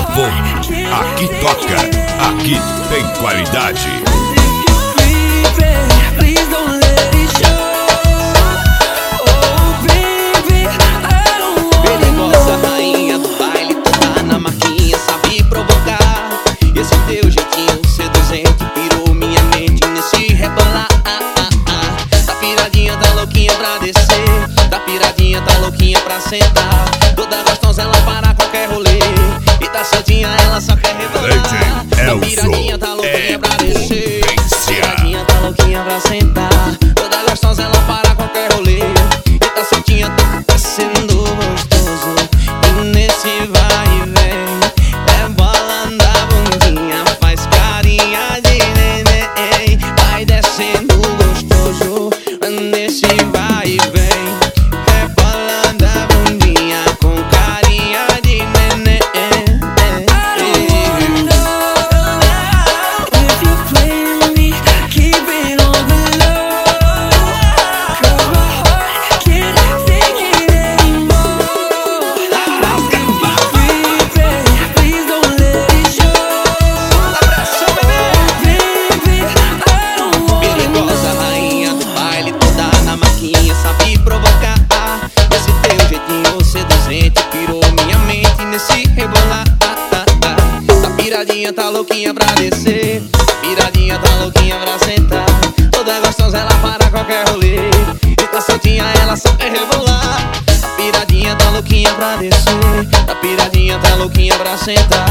Aqui toca, aqui tem qualidade. Perigosa rainha do baile, toda na marquinha, sabe provocar. Esse teu jeitinho seduzente pirou minha mente nesse rebolar. Tá piradinha, tá louquinha pra descer. Tá piradinha, tá louquinha pra sentar. Toda gostosa ela para qualquer rolê. E tá soltinha, ela só quer rebolar. Tá piradinha, tá louquinha pra descer. Tá piradinha, tá louquinha pra sentar. Toda gostosa ela para qualquer rolê. E tá soltinha, tá sendo gostoso. E nesse vai e vem, rebolando a bundinha, faz carinha de neném. Vai descendo gostoso. Nesse vai e vem, rebolando a bundinha com carinha de neném. Perigosa rainha do baile, toda na maquinha, sabe provocar. Esse teu jeitinho seduzente pirou minha mente nesse rebolar. Tá piradinha, tá louquinha pra descer. Tá piradinha, tá louquinha pra sentar. Toda gostosa ela para qualquer rolê. E tá soltinha, ela só quer rebolar. Tá piradinha, tá louquinha pra descer. Tá piradinha, tá louquinha pra sentar.